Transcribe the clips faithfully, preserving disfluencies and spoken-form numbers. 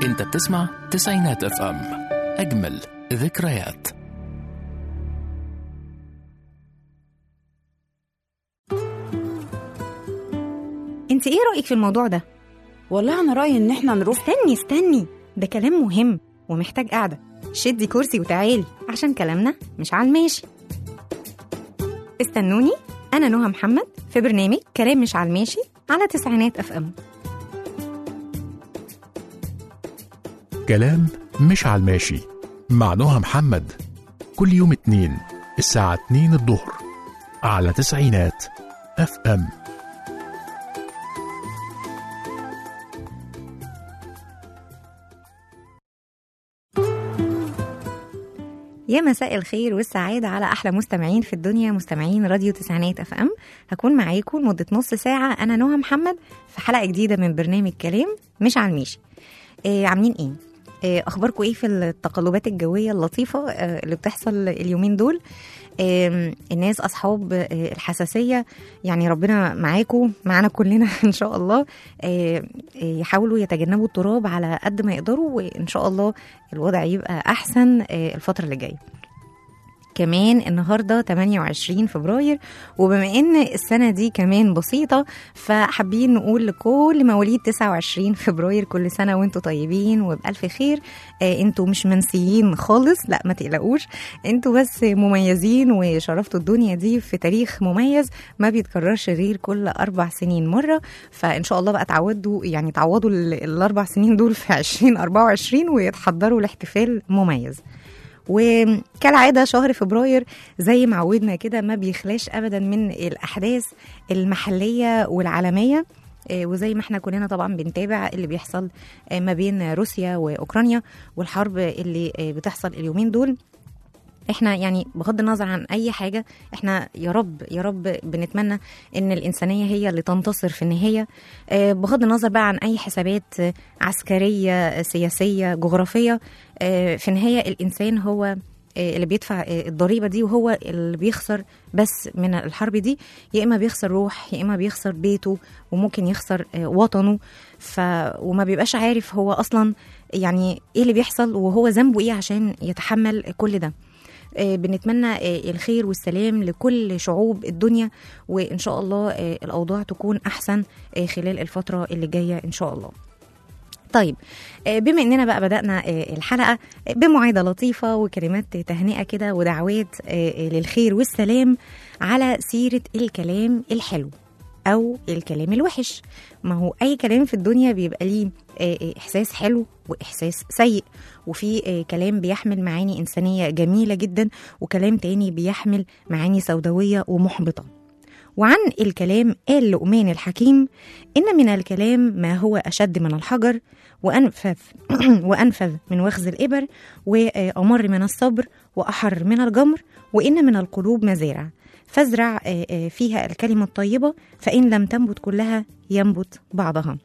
انت بتسمع تسعينات اف ام، اجمل ذكريات. انت ايه رأيك في الموضوع ده؟ والله انا رأيي ان احنا نروح. استني استني، ده كلام مهم ومحتاج قعدة. شدي كرسي وتعالي عشان كلامنا مش على الماشي. استنوني، انا نهى محمد في برنامج كلام مش على الماشي على تسعينات اف ام. كلام مش على الماشي مع نهى محمد، كل يوم اتنين الساعة اتنين الظهر على تسعينات اف ام. يا مساء الخير والسعادة على أحلى مستمعين في الدنيا، مستمعين راديو تسعينات اف ام. هكون معاكم لمدة نص ساعة، أنا نهى محمد في حلقة جديدة من برنامج كلام مش على الماشي. إيه عاملين ايه؟ إيه اخباركم ايه في التقلبات الجويه اللطيفه اللي بتحصل اليومين دول؟ إيه الناس اصحاب الحساسيه، يعني ربنا معاكم معانا كلنا ان شاء الله. إيه يحاولوا يتجنبوا التراب على قد ما يقدروا، وان شاء الله الوضع يبقى احسن الفتره اللي جايه. كمان النهاردة ثمانية وعشرين فبراير، وبما ان السنة دي كمان بسيطة فحابين نقول لكل مواليد تسعة وعشرين فبراير كل سنة وانتوا طيبين وبألف خير. آه انتوا مش منسيين خالص، لا ما تقلقوش، انتوا بس مميزين وشرفتوا الدنيا دي في تاريخ مميز ما بيتكررش غير كل أربع سنين مرة. فإن شاء الله بقى تعودوا، يعني تعوضوا الأربع سنين دول في عشرين أربعة وعشرين ويتحضروا لاحتفال مميز. وكالعادة شهر فبراير زي ما عودنا كده ما بيخلاش أبدا من الأحداث المحلية والعالمية، وزي ما احنا كلنا طبعا بنتابع اللي بيحصل ما بين روسيا وأوكرانيا والحرب اللي بتحصل اليومين دول. احنا يعني بغض النظر عن اي حاجة، احنا يا رب يا رب بنتمنى ان الانسانية هي اللي تنتصر في النهاية، بغض النظر بقى عن اي حسابات عسكرية سياسية جغرافية. في النهاية الانسان هو اللي بيدفع الضريبة دي، وهو اللي بيخسر بس من الحرب دي، يا اما بيخسر روح، يا اما بيخسر بيته، وممكن يخسر وطنه. ف وما بيبقاش عارف هو اصلا يعني ايه اللي بيحصل وهو ذنبه ايه عشان يتحمل كل ده. بنتمنى الخير والسلام لكل شعوب الدنيا، وإن شاء الله الأوضاع تكون أحسن خلال الفترة اللي جاية إن شاء الله. طيب، بما إننا بقى بدأنا الحلقة بمعايدة لطيفة وكلمات تهنئة كده ودعوات للخير والسلام على سيرة الكلام الحلو أو الكلام الوحش. ما هو أي كلام في الدنيا بيبقى ليه إحساس حلو وإحساس سيء، وفي كلام بيحمل معاني إنسانية جميلة جدا، وكلام تاني بيحمل معاني سوداوية ومحبطة. وعن الكلام قال لقمان الحكيم: إن من الكلام ما هو أشد من الحجر، وأنفذ وأنفذ من وخز الإبر، وأمر من الصبر، وأحر من الجمر، وإن من القلوب مزارع فازرع فيها الكلمة الطيبة، فإن لم تنبت كلها ينبت بعضها.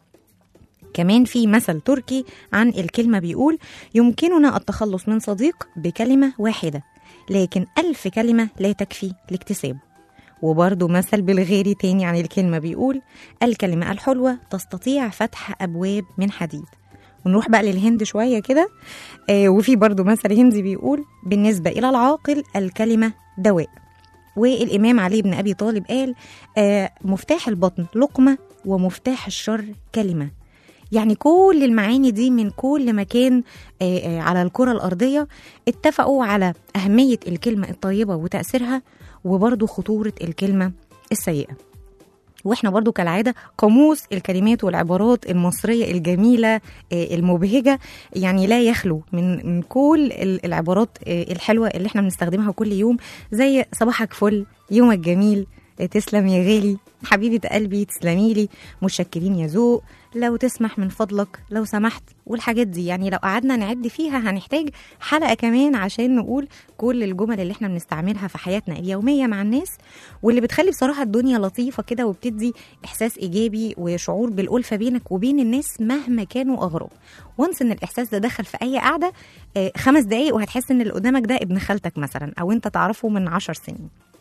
كمان في مثل تركي عن الكلمة بيقول: يمكننا التخلص من صديق بكلمة واحدة، لكن ألف كلمة لا تكفي لاكتسابه. وبرضه مثل بالغيري تاني عن الكلمة بيقول: الكلمة الحلوة تستطيع فتح أبواب من حديد. ونروح بقى للهند شوية كده، آه وفي برضه مثل هندي بيقول: بالنسبة إلى العاقل الكلمة دواء. والإمام علي بن أبي طالب قال: آه مفتاح البطن لقمة، ومفتاح الشر كلمة. يعني كل المعاني دي من كل مكان آه آه على الكرة الأرضية اتفقوا على أهمية الكلمة الطيبة وتأثيرها، وبرضو خطورة الكلمة السيئة. واحنا برضو كالعادة قاموس الكلمات والعبارات المصرية الجميلة آه المبهجة، يعني لا يخلو من, من كل العبارات آه الحلوة اللي احنا بنستخدمها كل يوم، زي صباحك فل، يومك جميل، تسلم يا غالي، حبيبة قلبي تسلميلي، متشكرين يا ذوق، لو تسمح من فضلك، لو سمحت، والحاجات دي. يعني لو قعدنا نعد فيها هنحتاج حلقة كمان عشان نقول كل الجمل اللي احنا بنستعملها في حياتنا اليومية مع الناس، واللي بتخلي بصراحة الدنيا لطيفة كده، وبتدي إحساس إيجابي وشعور بالألفة بينك وبين الناس مهما كانوا أغراب. وانس إن الإحساس ده دخل في أي قعدة خمس دقايق وهتحس إن اللي قدامك ده ابن خالتك مثلا، أو أنت تعرفه من عشر سنين.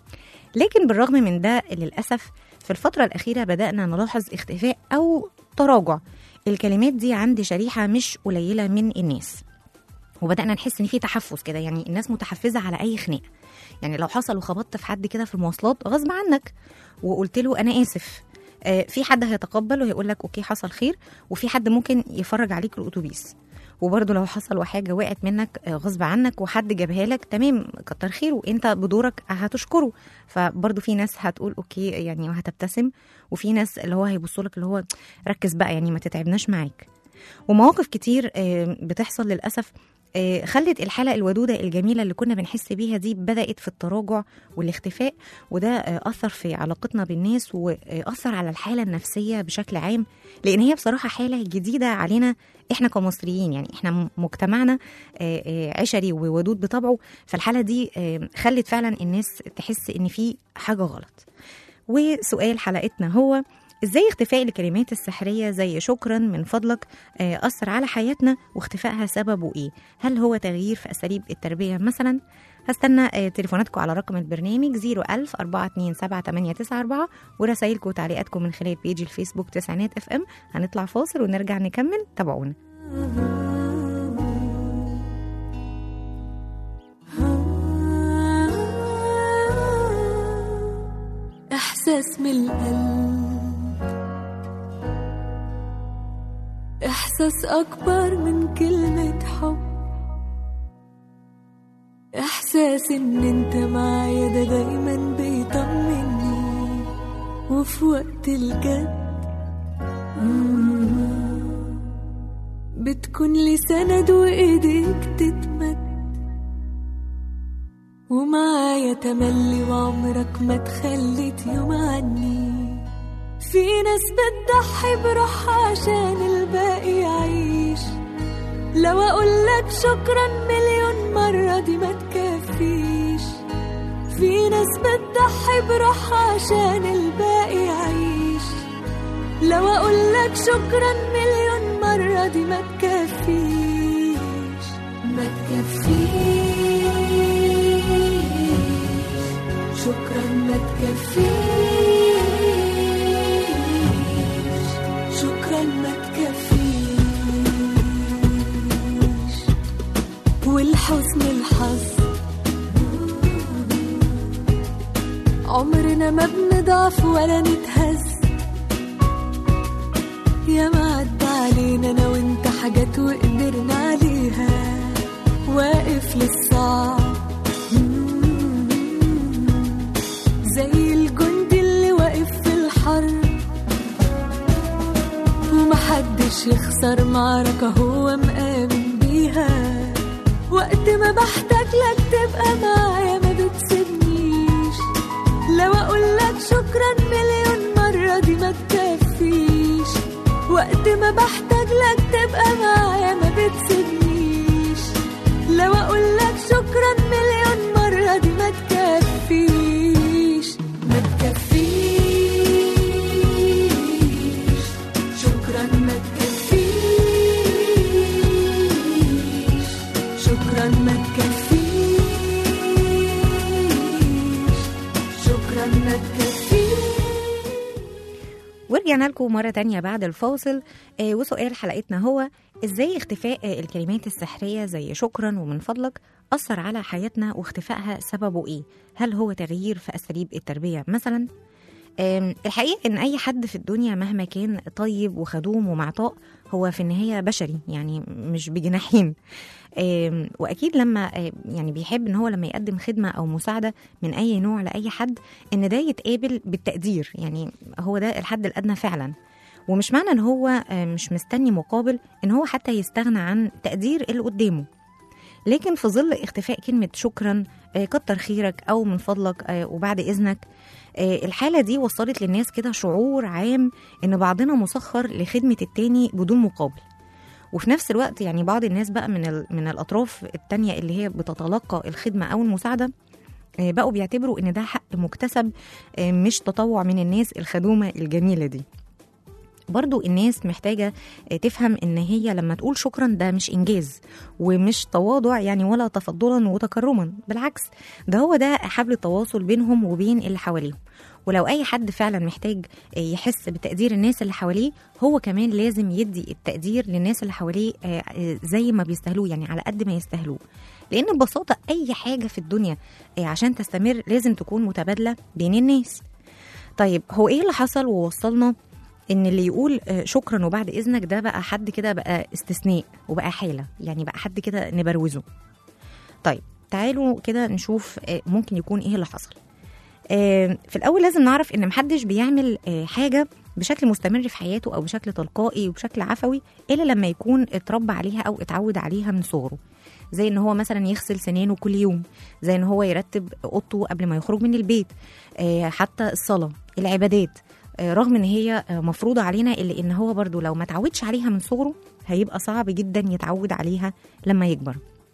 لكن بالرغم من ده للأسف في الفترة الأخيرة بدأنا نلاحظ اختفاء أو تراجع الكلمات دي عند شريحة مش قليلة من الناس، وبدأنا نحس إن في تحفز كده، يعني الناس متحفزة على أي خناق. يعني لو حصل وخبطت في حد كده في المواصلات غصب عنك وقلت له أنا آسف، آه في حد هيتقبل وهيقول لك أوكي حصل خير، وفي حد ممكن يفرج عليك الأتوبيس. وبرضه لو حصل وحاجة وقعت منك آه غصب عنك وحد جابها لك، تمام كتر خير وانت بدورك هتشكره. فبرضه في ناس هتقول أوكي يعني وهتبتسم، وفي ناس اللي هو هيبصوا لك اللي هو ركز بقى يعني ما تتعبناش معاك. ومواقف كتير آه بتحصل للأسف خلت الحالة الودودة الجميلة اللي كنا بنحس بيها دي بدأت في التراجع والاختفاء، وده أثر في علاقتنا بالناس وأثر على الحالة النفسية بشكل عام، لأن هي بصراحة حالة جديدة علينا إحنا كمصريين. يعني إحنا مجتمعنا عشري وودود بطبعه، فالحالة دي خلت فعلا الناس تحس إن في حاجة غلط. وسؤال حلقتنا هو ازاي اختفاء الكلمات السحرية زي شكرا من فضلك أثر على حياتنا، واختفائها سببه ايه؟ هل هو تغيير في أساليب التربية مثلا؟ هستنى تليفوناتكم على رقم البرنامج صفر ألف أربعة اتنين سبعة تمانية تسعة أربعة ورسائلكم وتعليقاتكم من خلال بيج الفيسبوك تسعينات اف ام. هنطلع فاصل ونرجع نكمل، تابعونا. إحساس من القلب، إحساس أكبر من كلمة حب، إحساس إن أنت معايا ده دايما بيطمني، وفي وقت الجد بتكون لي سند وإيديك تتمد، ومعايا تملي وعمرك ما تخليت يوم عني. في ناس بتضحي بروحها عشان الباقي يعيش، لو اقولك شكرا مليون مرة دي ما تكفيش. في ناس بتضحي بروحها عشان الباقي يعيش، لو اقولك شكرا مليون مرة دي ما تكفيش، ما تكفيش. شكرا ما تكفيش، شكرا ما تكفيش. والحسن الحظ عمرنا ما بنضعف ولا نتهز، يا ما عدى علينا انا وانت حاجات وقدرنا عليها، واقف للصعب زي الجندي اللي واقف في الحرب، ومحدش يخسر معركة هو مآمن بيها. وقت ما بحتاج لك تبقى معايا ما بتسيبنيش، لو اقولك شكرا مليون مرة دي ما تكفيش. وقت ما بحتاج لك تبقى معايا ما بتسيبنيش، لو اقولك شكرا مليون مرة دي ما تكفيش، ما تكفيش. شكرا ما تكفيش، شكرا ما تكفيش، شكرا ما تكفيش. ورجعنا لكم مرة تانية بعد الفاصل. آه وسؤال حلقتنا هو ازاي اختفاء آه الكلمات السحرية زي شكرا ومن فضلك أثر على حياتنا، واختفائها سببه ايه؟ هل هو تغيير في أساليب التربية مثلا؟ الحقيقة إن أي حد في الدنيا مهما كان طيب وخدوم ومعطاء هو في النهاية بشري، يعني مش بجناحين. وأكيد لما يعني بيحب إن هو لما يقدم خدمة أو مساعدة من أي نوع لأي حد إن ده يتقابل بالتقدير، يعني هو ده الحد الأدنى فعلا. ومش معنى إن هو مش مستني مقابل إن هو حتى يستغنى عن تقدير اللي قدامه. لكن في ظل اختفاء كلمة شكرا، كتر خيرك أو من فضلك وبعد إذنك، الحالة دي وصلت للناس كده شعور عام إن بعضنا مسخر لخدمة التاني بدون مقابل. وفي نفس الوقت يعني بعض الناس بقى من من الأطراف التانية اللي هي بتتلقى الخدمة أو المساعدة بقوا بيعتبروا إن ده حق مكتسب مش تطوع من الناس الخدومة الجميلة دي. برضو الناس محتاجة تفهم إن هي لما تقول شكرا ده مش إنجاز ومش تواضع يعني ولا تفضلا وتكرما، بالعكس ده هو ده حبل التواصل بينهم وبين اللي حواليهم. ولو أي حد فعلا محتاج يحس بتقدير الناس اللي حواليه، هو كمان لازم يدي التقدير للناس اللي حواليه زي ما بيستاهلوه، يعني على قد ما يستاهلوه. لأن ببساطة أي حاجة في الدنيا عشان تستمر لازم تكون متبادلة بين الناس. طيب هو إيه اللي حصل ووصلنا إن اللي يقول شكرا وبعد إذنك ده بقى حد كده بقى استثناء وبقى حالة، يعني بقى حد كده نبروزه؟ طيب تعالوا كده نشوف ممكن يكون إيه اللي حصل. في الأول لازم نعرف إن محدش بيعمل حاجة بشكل مستمر في حياته أو بشكل تلقائي وبشكل عفوي إلا لما يكون اتربى عليها أو اتعود عليها من صغره. زي إن هو مثلا يغسل سنانه كل يوم، زي إن هو يرتب أوضته قبل ما يخرج من البيت، حتى الصلاة، العبادات، رغم إن هي مفروضة علينا إلا إن هو برضو لو ما تعودش عليها من صغره هيبقى صعب جدا يتعود عليها لما يكبر.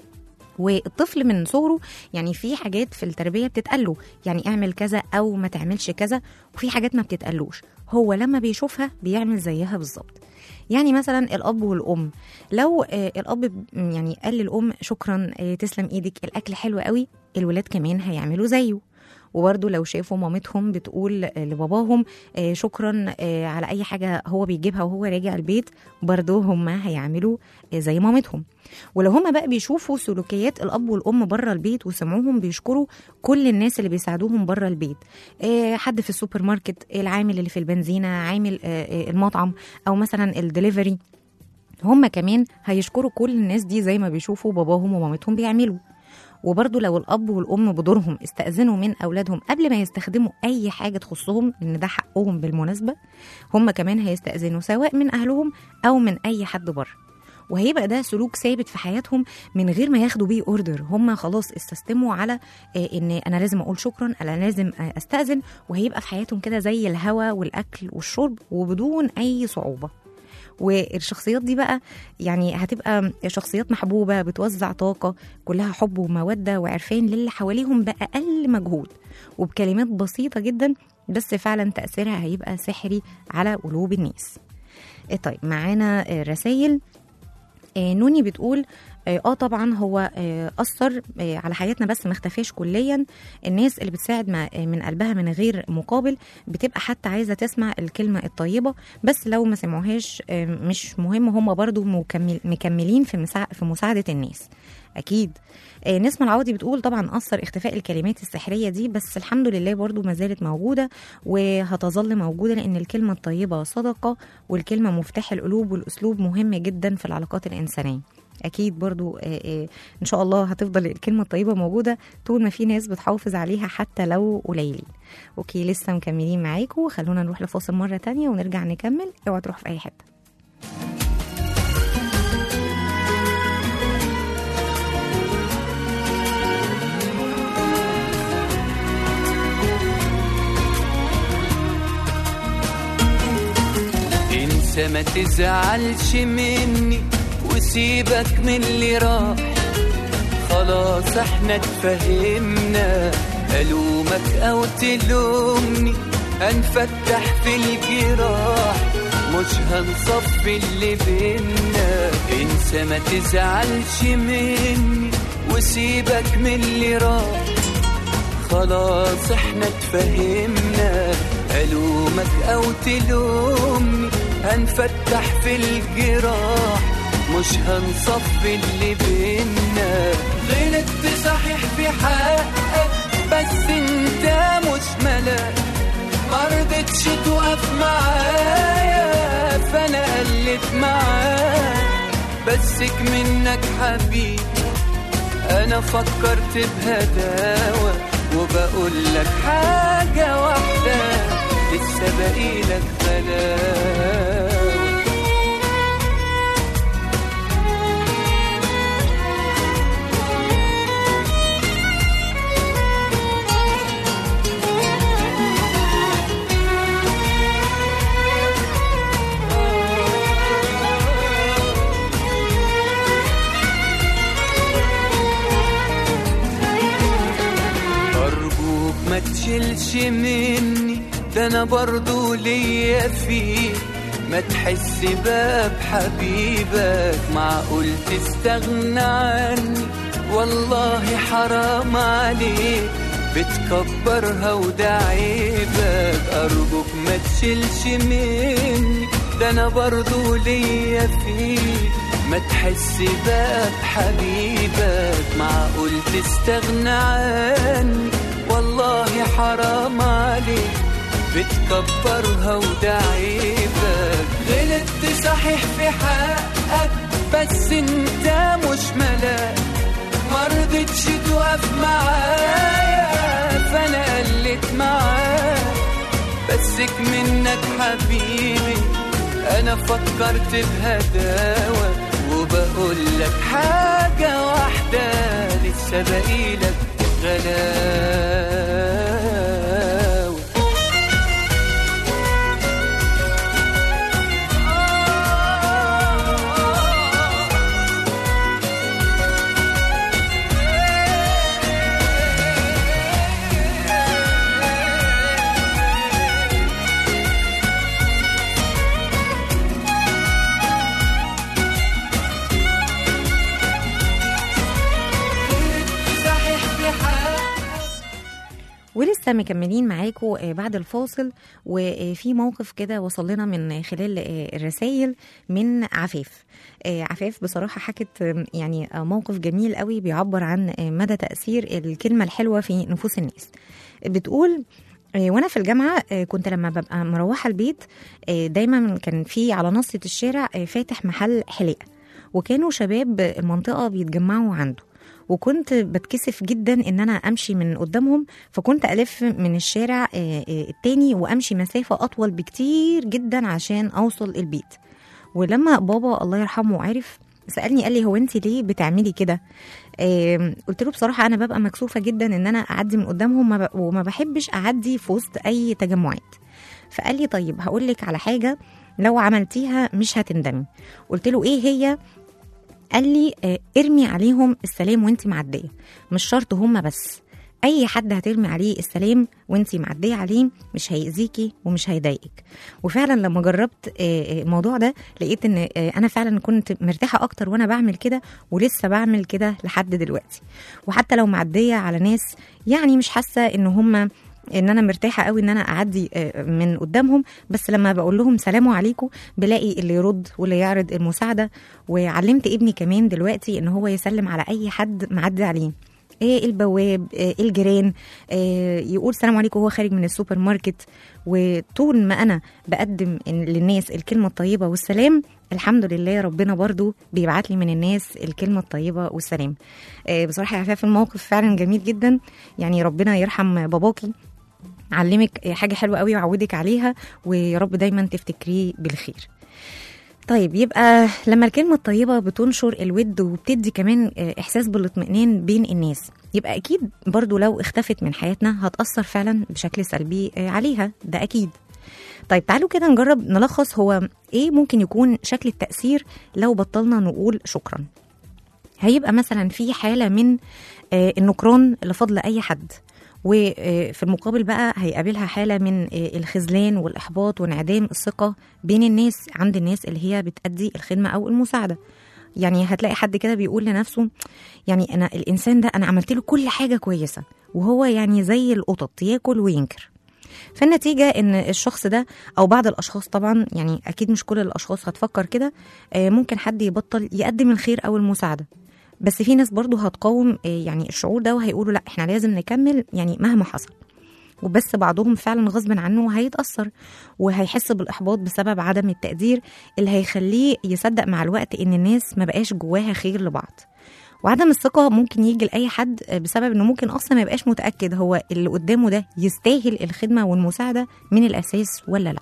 والطفل من صغره يعني في حاجات في التربية بتتقله، يعني اعمل كذا أو ما تعملش كذا، وفي حاجات ما بتتقلوش، هو لما بيشوفها بيعمل زيها بالظبط. يعني مثلا الأب والأم، لو الأب يعني قال للأم شكرا تسلم إيدك الأكل حلو قوي، الولاد كمان هيعملوا زيه. وبرضه لو شافوا مامتهم بتقول لباباهم شكرا على أي حاجة هو بيجيبها وهو راجع البيت، برضه هم هيعملوا زي مامتهم. ولو هم بقى بيشوفوا سلوكيات الأب والأم بره البيت وسمعوهم بيشكروا كل الناس اللي بيساعدوهم بره البيت، حد في السوبر ماركت، العامل اللي في البنزينة، عامل المطعم، أو مثلا الدليفري، هم كمان هيشكروا كل الناس دي زي ما بيشوفوا باباهم ومامتهم بيعملوا. وبرضو لو الأب والأم بدورهم استأذنوا من أولادهم قبل ما يستخدموا أي حاجة تخصهم، لأن ده حقهم بالمناسبة، هم كمان هيستأذنوا سواء من أهلهم أو من أي حد بره، وهيبقى ده سلوك ثابت في حياتهم من غير ما ياخدوا بيه اوردر. هم خلاص استسلموا على ان انا لازم اقول شكرا، انا لازم استأذن، وهيبقى في حياتهم كده زي الهوا والاكل والشرب وبدون اي صعوبة. والشخصيات دي بقى يعني هتبقى شخصيات محبوبة بتوزع طاقة كلها حب ومودة وعرفان للي حواليهم بأقل مجهود وبكلمات بسيطة جدا، بس فعلا تأثيرها هيبقى سحري على قلوب الناس. طيب معانا رسائل. نوني بتقول اه طبعا هو أثر على حياتنا بس ما اختفاش كليا. الناس اللي بتساعد من قلبها من غير مقابل بتبقى حتى عايزة تسمع الكلمة الطيبة، بس لو ما سمعوهاش مش مهم، هم برضو مكمل مكملين في في مساعدة الناس أكيد. نسمة العوضي بتقول طبعا أثر اختفاء الكلمات السحرية دي، بس الحمد لله برضو ما زالت موجودة وهتظل موجودة، لأن الكلمة الطيبة صدقة، والكلمة مفتاح القلوب، والأسلوب مهم جدا في العلاقات الإنسانية. أكيد برضو إن شاء الله هتفضل الكلمة الطيبة موجودة طول ما في ناس بتحافظ عليها حتى لو قليلين. أوكي لسه مكملين معاكم، خلونا نروح لفاصل مرة تانية ونرجع نكمل. اوعى تروح في أي حتة. انسى ما تزعلش مني وسيبك من اللي راح، خلاص احنا اتفهمنا، ألومك أو تلومني هنفتح في الجراح، مش هنصفي اللي بينا. انسى ما تزعلش مني وسيبك من اللي راح، خلاص احنا اتفهمنا، ألومك أو تلومني هنفتح في الجراح، مش هنصفي اللي بينا. غلطت صحيح في حقك بس انت مش ملاك، مرضتش تقف معايا فانا قلت معاك، بسك منك حبيبي انا فكرت بهداوة، وبقول لك حاجة واحدة لسه باقيلك غلاوة. ما تشيلش مني ده انا برضو ليا فيه، ما تحس بقى بحبيبك، معقول تستغنى عني؟ والله حرام عليك بتكبرها وده عيبك، أرجوك ما تشيلش مني ده أنا برضو ليا فيك. ما تحس بقى بحبيبك، معقول تستغنى عني؟ والله حرام عليك بتكبرها وده عيبك. غلطت صحيح في حقك بس انت مش ملاك، مرضتش تقف معايا فانا قلت معاك. بسك منك حبيبي انا فكرت بهداوة، وبقول لك حاجة واحدة لسه باقيلك غلاوة. ولسه مكملين معاكم بعد الفاصل، وفي موقف كده وصل لنا من خلال الرسائل من عفاف. عفاف بصراحة حكت يعني موقف جميل قوي بيعبر عن مدى تأثير الكلمة الحلوة في نفوس الناس. بتقول وانا في الجامعة كنت لما ببقى مروحة البيت دايما كان في على نصة الشارع فاتح محل حلاقة، وكانوا شباب المنطقة بيتجمعوا عنده، وكنت بتكسف جدا ان انا امشي من قدامهم، فكنت الف من الشارع التاني وامشي مسافة اطول بكتير جدا عشان اوصل البيت. ولما بابا الله يرحمه عرف سألني قال لي هو انت ليه بتعملي كده؟ قلت له بصراحة انا ببقى مكسوفة جدا ان انا اعدي من قدامهم وما بحبش اعدي في وسط اي تجمعات. فقال لي طيب هقولك على حاجة لو عملتيها مش هتندمي. قلت له ايه هي؟ قال لي ارمي عليهم السلام وانتي معدية، مش شرط هما بس، اي حد هترمي عليه السلام وانتي معدية عليه مش هيأذيكي ومش هيضايقك. وفعلا لما جربت الموضوع ده لقيت ان انا فعلا كنت مرتاحة اكتر وانا بعمل كده، ولسه بعمل كده لحد دلوقتي. وحتى لو معدية على ناس يعني مش حاسة ان هما ان انا مرتاحه قوي ان انا اعدي من قدامهم، بس لما بقول لهم سلام عليكم بلاقي اللي يرد واللي يعرض المساعده. وعلمت ابني كمان دلوقتي ان هو يسلم على اي حد معدي عليه، ايه البواب، إيه الجيران، إيه يقول سلام عليكم وهو خارج من السوبر ماركت. وطول ما انا بقدم للناس الكلمه الطيبه والسلام الحمد لله ربنا برضو بيبعت لي من الناس الكلمه الطيبه والسلام. إيه بصراحه يا عفاف الموقف فعلا جميل جدا، يعني ربنا يرحم باباكي، علمك حاجة حلوة قوي وعودك عليها، ويا رب دايما تفتكريه بالخير. طيب يبقى لما الكلمة الطيبة بتنشر الود وبتدي كمان إحساس بالاطمئنان بين الناس، يبقى أكيد برضو لو اختفت من حياتنا هتأثر فعلا بشكل سلبي عليها، ده أكيد. طيب تعالوا كده نجرب نلخص هو إيه ممكن يكون شكل التأثير لو بطلنا نقول شكرا. هيبقى مثلا في حالة من النكران لفضل أي حد، وفي المقابل بقى هيقابلها حالة من الخذلان والإحباط وانعدام الثقة بين الناس عند الناس اللي هي بتأدي الخدمة أو المساعدة. يعني هتلاقي حد كده بيقول لنفسه يعني أنا الإنسان ده أنا عملت له كل حاجة كويسة، وهو يعني زي القطط ياكل وينكر. فالنتيجة إن الشخص ده أو بعض الأشخاص، طبعا يعني أكيد مش كل الأشخاص هتفكر كده، ممكن حد يبطل يقدم الخير أو المساعدة، بس في ناس برضو هتقاوم يعني الشعور ده وهيقولوا لا احنا لازم نكمل يعني مهما حصل. وبس بعضهم فعلا غصب عنه هيتأثر وهيحس بالإحباط بسبب عدم التقدير اللي هيخليه يصدق مع الوقت ان الناس ما بقاش جواها خير لبعض. وعدم الثقة ممكن يجي لأي حد بسبب انه ممكن اصلا ما يبقاش متأكد هو اللي قدامه ده يستاهل الخدمة والمساعدة من الأساس ولا لا.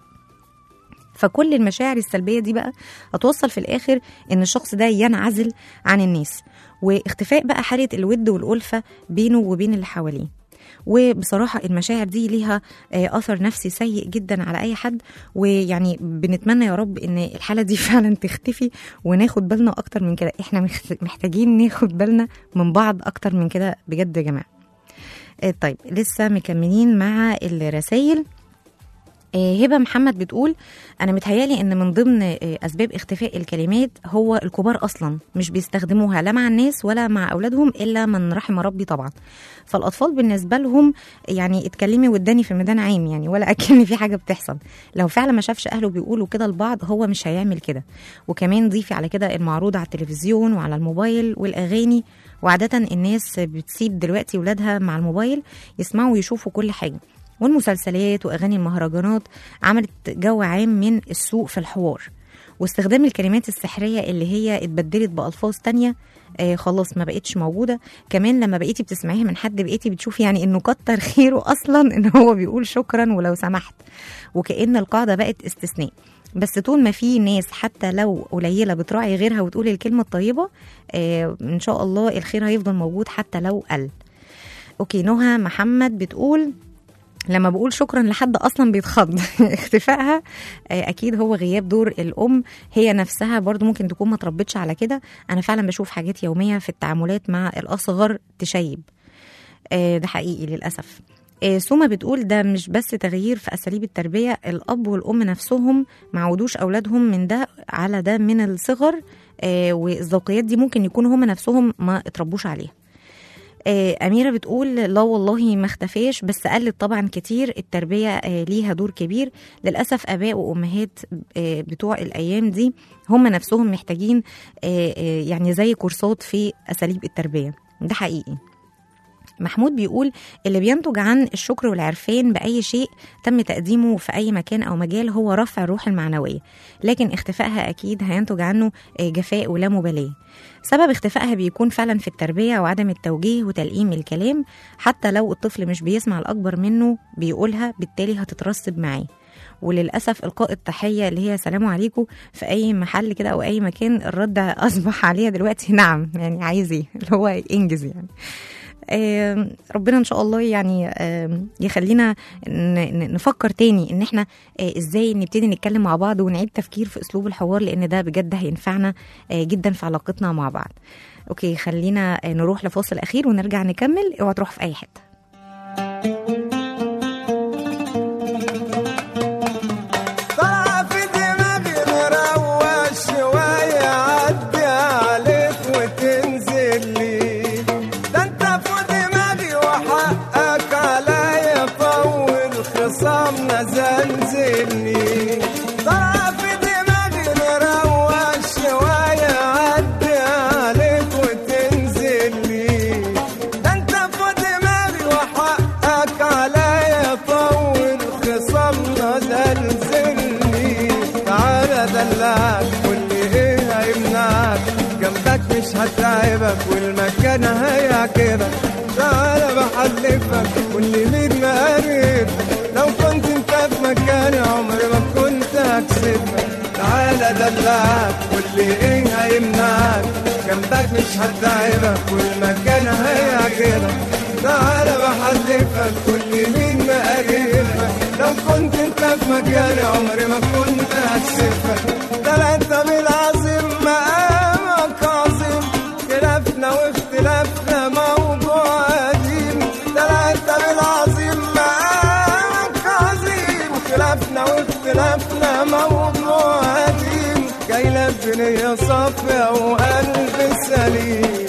فكل المشاعر السلبية دي بقى هتوصل في الآخر إن الشخص ده ينعزل عن الناس، واختفاء بقى حالة الود والألفة بينه وبين اللي حواليه. وبصراحة المشاعر دي ليها أثر نفسي سيء جدا على أي حد، ويعني بنتمنى يا رب إن الحالة دي فعلا تختفي وناخد بالنا أكتر من كده. إحنا محتاجين ناخد بالنا من بعض أكتر من كده بجد يا جماعة. طيب لسه مكملين مع الرسائل. آه، هبة محمد بتقول أنا متهيالي إن من ضمن آه، أسباب اختفاء الكلمات هو الكبار أصلا مش بيستخدموها لا مع الناس ولا مع أولادهم إلا من رحم ربي طبعا. فالأطفال بالنسبة لهم يعني اتكلمي واداني في ميدان عام يعني ولا أكن في حاجة بتحصل. لو فعلا ما شافش أهله بيقولوا كده لبعض هو مش هيعمل كده. وكمان ضيفي على كده المعروض على التلفزيون وعلى الموبايل والأغاني، وعادة الناس بتسيب دلوقتي ولادها مع الموبايل يسمعوا ويشوفوا كل حاجة. والمسلسلات وأغاني المهرجانات عملت جو عام من السوء في الحوار، واستخدام الكلمات السحرية اللي هي اتبدلت بألفاظ تانية آه خلاص ما بقتش موجودة. كمان لما بقيتي بتسمعيها من حد بقيتي بتشوفي يعني انه كتر خيره اصلا ان هو بيقول شكرا ولو سمحت، وكأن القاعدة بقت استثناء. بس طول ما في ناس حتى لو قليلة بتراعي غيرها وتقول الكلمة الطيبة آه ان شاء الله الخير هيفضل موجود حتى لو قل. اوكي، نهى محمد بتقول لما بقول شكرا لحد اصلا بيتخض. اختفائها اكيد هو غياب دور الام، هي نفسها برضو ممكن تكون ما تربتش على كده. انا فعلا بشوف حاجات يوميه في التعاملات مع الاصغر تشيب، ده حقيقي للاسف. سوما بتقول ده مش بس تغيير في اساليب التربيه، الاب والام نفسهم ما عودوش اولادهم من ده على ده من الصغر، والذوقيات دي ممكن يكونوا هم نفسهم ما اتربوش عليها. أميرة بتقول لا والله ما اختفاش، بس قلت طبعا كتير. التربية ليها دور كبير للأسف. أباء وأمهات بتوع الأيام دي هم نفسهم محتاجين يعني زي كورسات في أساليب التربية، ده حقيقي. محمود بيقول اللي بينتج عن الشكر والعرفان بأي شيء تم تقديمه في أي مكان أو مجال هو رفع الروح المعنوية، لكن اختفائها أكيد هينتج عنه جفاء ولا مبالاة. سبب اختفائها بيكون فعلا في التربية وعدم التوجيه وتلقيم الكلام، حتى لو الطفل مش بيسمع الأكبر منه بيقولها بالتالي هتترسب معاه. وللأسف إلقاء التحية اللي هي سلام عليكم في أي محل كده أو أي مكان الرد أصبح عليها دلوقتي نعم، يعني عايز إيه اللي هو إنجز يعني. آه ربنا ان شاء الله يعني آه يخلينا نفكر تاني ان احنا آه ازاي نبتدي نتكلم مع بعض ونعيد تفكير في اسلوب الحوار، لان ده بجد هينفعنا آه جدا في علاقتنا مع بعض. اوكي، خلينا آه نروح لفاصل اخير ونرجع نكمل. اوعى تروح في اي حته. مش هتعبك والمكان هيعجبك، تعالى بحلفك واللي مين مقرب. لو كنت انت في مكاني عمري ما كنت هكسبك، تعالى دلعك واللي ايه هيمنعك. جنبك مش هتعبك والمكان هيعجبك، تعالى بحلفك واللي مين مقربك. لو كنت انت في مكاني عمري ما كنت هكسبك. ده انت بالعظيم مقامك عظيم، خلافنا واختلافنا موضوع قديم. ده انت بالعظيم مقامك عظيم، خلافنا واختلافنا موضوع قديم. جاي لك بنية صافية وقلب سليم.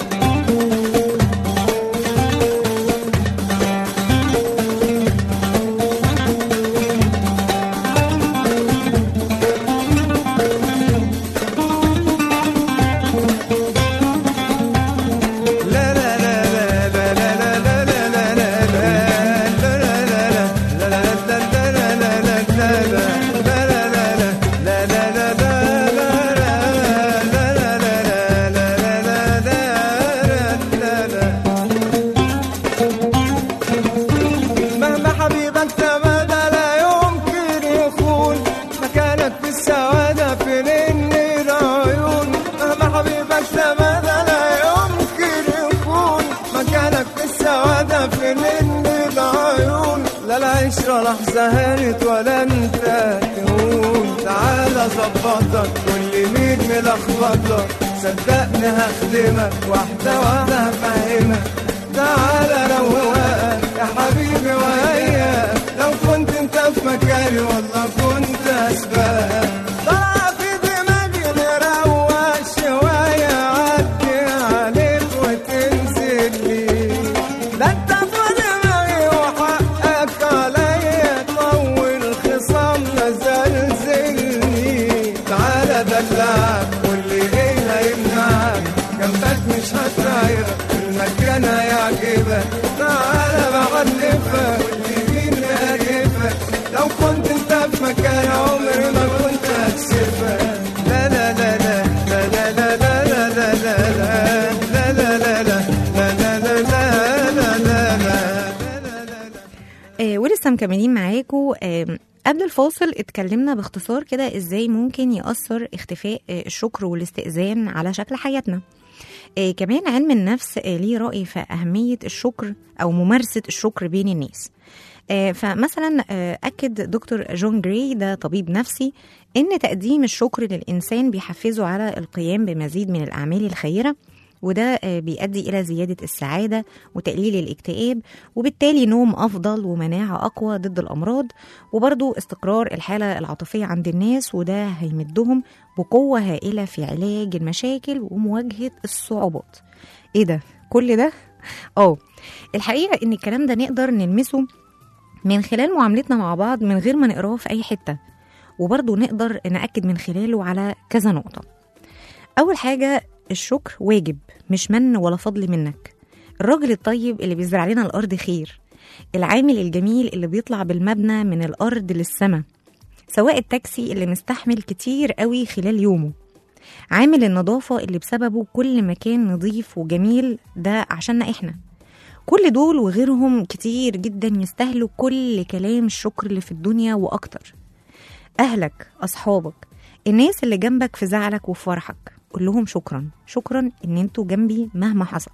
لحظة هانت ولا انت تهون، تعالى ظبطك كل مين ملخبطك. صدقني هخدمك واحدة واحدة هفهمك، تعالى روقك يا حبيبي وهياك. لو كنت انت في مكاني والله كنت أسباب. طلع في دماغي نروق شوية عدي عليك وتنزل لي. ده انت في دماغي وحقك عليا طول خصامنا زلزلني. تعالى دلعك واللي ايه هيمنعك جنبك مش هتغير المكان هيعجبك. تعالى بعلفك واللي مين هيقرفك لو كنت انت في مكان عمري ما كنت هكسفك. لا لا لا لا لا لا لا لا لا لا لا لا لا لا لا لا لا لا. آه ولسه مكملين معاكم. آه قبل الفاصل اتكلمنا باختصار كده ازاي ممكن يأثر اختفاء آه الشكر والاستئذان على شكل حياتنا. آه كمان علم النفس آه ليه رأي في أهمية الشكر أو ممارسة الشكر بين الناس. آه فمثلا آه أكد دكتور جون جراي ده طبيب نفسي إن تقديم الشكر للإنسان بيحفزه على القيام بمزيد من الأعمال الخيرة، وده آه بيؤدي إلى زيادة السعادة وتقليل الاكتئاب، وبالتالي نوم أفضل ومناعة أقوى ضد الأمراض، وبرضو استقرار الحالة العاطفية عند الناس، وده هيمدهم بقوة هائلة في علاج المشاكل ومواجهة الصعوبات. إيه ده؟ كل ده؟ أوه الحقيقة إن الكلام ده نقدر نلمسه من خلال معاملتنا مع بعض من غير ما نقراه في أي حتة، وبرضو نقدر نأكد من خلاله على كذا نقطة. أول حاجة، الشكر واجب مش من ولا فضل منك. الراجل الطيب اللي بيزرع لنا الأرض خير، العامل الجميل اللي بيطلع بالمبنى من الأرض للسماء، سواق التاكسي اللي مستحمل كتير قوي خلال يومه، عامل النظافة اللي بسببه كل مكان نظيف وجميل ده عشاننا إحنا. كل دول وغيرهم كتير جدا يستاهلوا كل كلام الشكر اللي في الدنيا وأكتر. أهلك، أصحابك، الناس اللي جنبك في زعلك وفي فرحك، قول لهم شكرا شكرا إن انتوا جنبي مهما حصل.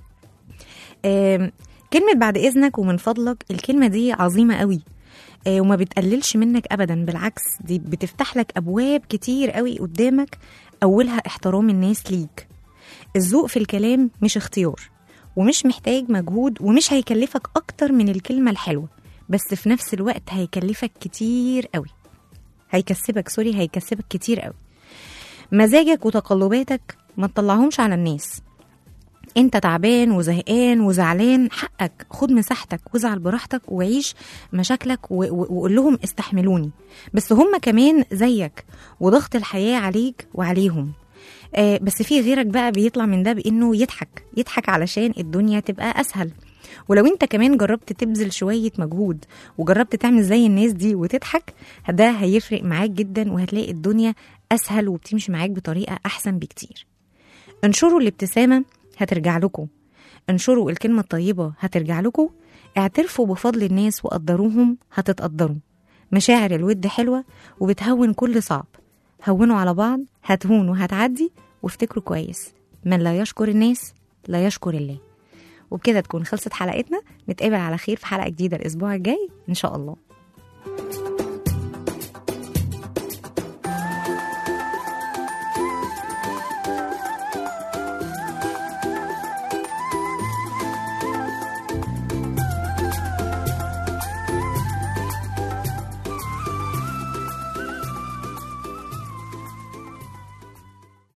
كلمة بعد إذنك ومن فضلك، الكلمة دي عظيمة قوي وما بتقللش منك أبدا، بالعكس دي بتفتح لك أبواب كتير قوي قدامك، أولها احترام الناس ليك. الذوق في الكلام مش اختيار ومش محتاج مجهود ومش هيكلفك أكتر من الكلمة الحلوة، بس في نفس الوقت هيكلفك كتير قوي، هيكسبك سوري هيكسبك كتير قوي. مزاجك وتقلباتك ما تطلعهمش على الناس. انت تعبان وزهقان وزعلان، حقك، خد مساحتك وازعل براحتك وعيش مشاكلك وقول لهم استحملوني، بس هم كمان زيك وضغط الحياة عليك وعليهم. آه بس في غيرك بقى بيطلع من ده بانه يضحك يضحك علشان الدنيا تبقى اسهل. ولو انت كمان جربت تبذل شوية مجهود وجربت تعمل زي الناس دي وتضحك، ده هيفرق معاك جدا وهتلاقي الدنيا اسهل وبتمشي معاك بطريقة احسن بكتير. انشروا الابتسامة هترجع لكم، انشروا الكلمة الطيبة هترجع لكم، اعترفوا بفضل الناس وقدروهم هتتقدروا. مشاعر الود حلوة وبتهون كل صعب، هونوا على بعض هتهون وهتعدي، وافتكروا كويس، من لا يشكر الناس لا يشكر الله. وبكده تكون خلصت حلقتنا، نتقابل على خير في حلقة جديدة الأسبوع الجاي إن شاء الله.